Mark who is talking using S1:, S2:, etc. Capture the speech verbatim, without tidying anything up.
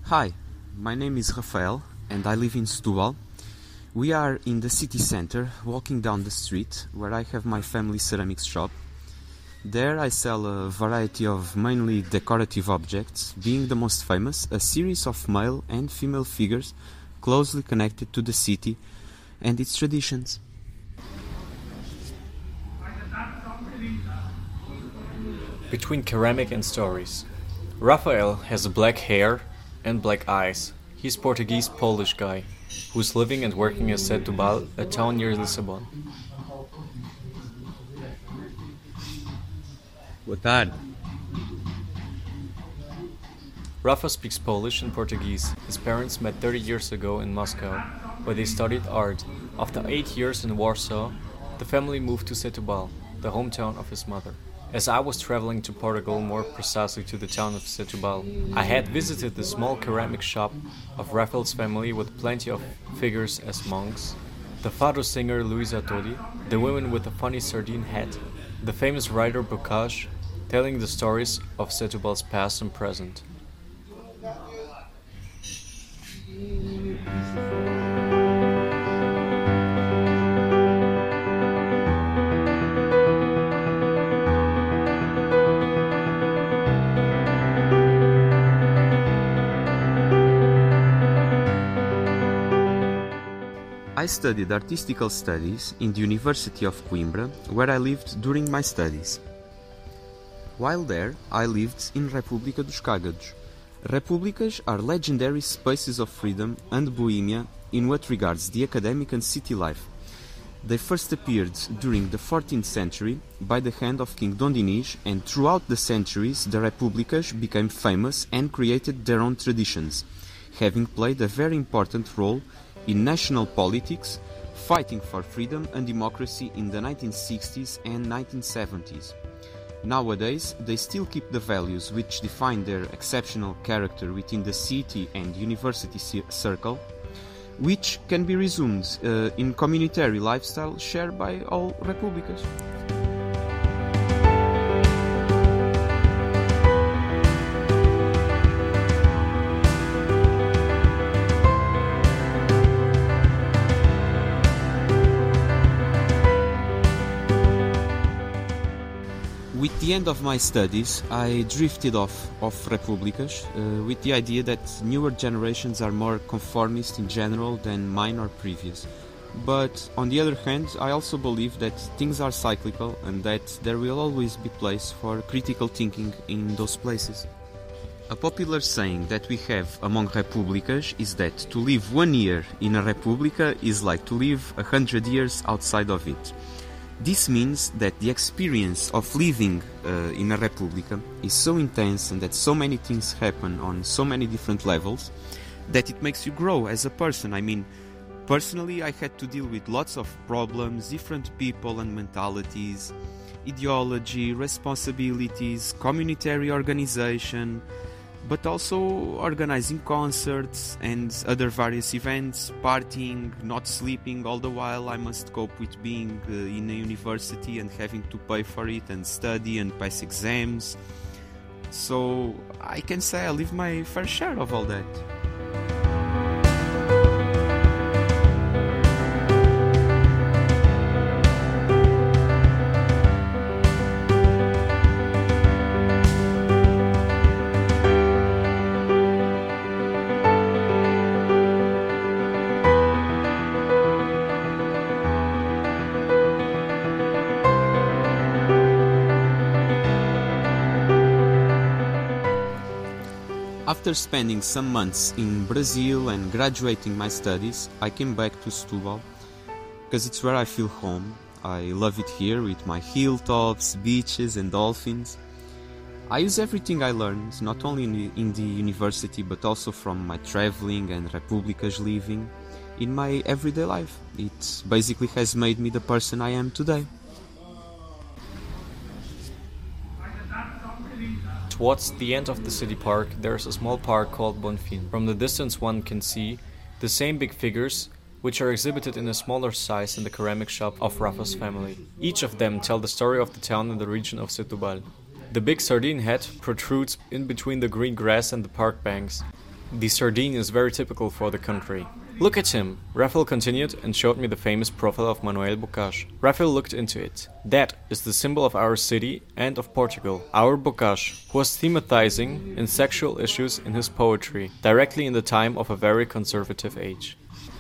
S1: Hi, my name is Rafael and I live in Setúbal. We are in the city center, walking down the street where I have my family ceramics shop. There I sell a variety of mainly decorative objects, being the most famous a series of male and female figures closely connected to the city and its traditions.
S2: Between ceramic and stories. Rafael has black hair and black eyes. He's Portuguese-Polish guy who's living and working in Setúbal, a town near Lisbon.
S1: Boa tarde.
S2: Rafa speaks Polish and Portuguese. His parents met thirty years ago in Moscow, where they studied art. After eight years in Warsaw, the family moved to Setúbal, the hometown of his mother. As I was traveling to Portugal, more precisely to the town of Setúbal, I had visited the small ceramic shop of Rafael's family with plenty of figures as monks, the fado singer Luisa Todi, the women with the funny sardine hat, the famous writer Bocage, telling the stories of Setúbal's past and present.
S1: I studied artistical studies in the University of Coimbra, where I lived during my studies. While there, I lived in República dos Cágados. Repúblicas are legendary spaces of freedom and bohemia in what regards the academic and city life. They first appeared during the fourteenth century by the hand of King Dom Dinis, and throughout the centuries the Repúblicas became famous and created their own traditions, having played a very important role in national politics, fighting for freedom and democracy in the nineteen sixties and nineteen seventies. Nowadays, they still keep the values which define their exceptional character within the city and university circle, which can be resumed uh, in communitary lifestyle shared by all Repúblicas. With the end of my studies, I drifted off of Repúblicas uh, with the idea that newer generations are more conformist in general than mine or previous. But on the other hand, I also believe that things are cyclical and that there will always be place for critical thinking in those places. A popular saying that we have among Repúblicas is that to live one year in a República is like to live a hundred years outside of it. This means that the experience of living uh, in a República is so intense and that so many things happen on so many different levels that it makes you grow as a person. I mean, personally, I had to deal with lots of problems, different people and mentalities, ideology, responsibilities, communitary organization, but also organizing concerts and other various events, partying, not sleeping all the while. I must cope with being uh, in a university and having to pay for it and study and pass exams. So I can say I live my fair share of all that. After spending some months in Brazil and graduating my studies, I came back to Setúbal because it's where I feel home. I love it here with my hilltops, beaches and dolphins. I use everything I learned, not only in the, in the university but also from my traveling and Repúblicas living, in my everyday life. It basically has made me the person I am today.
S2: Towards the end of the city park, there's a small park called Bonfim. From the distance one can see the same big figures, which are exhibited in a smaller size in the ceramic shop of Rafa's family. Each of them tell the story of the town and the region of Setúbal. The big sardine head protrudes in between the green grass and the park banks. The sardine is very typical for the country. Look at him, Raphael continued and showed me the famous profile of Manuel Bocage. Raphael looked into it. That is the symbol of our city and of Portugal. Our Bocage, who was thematizing in sexual issues in his poetry, directly in the time of a very conservative age.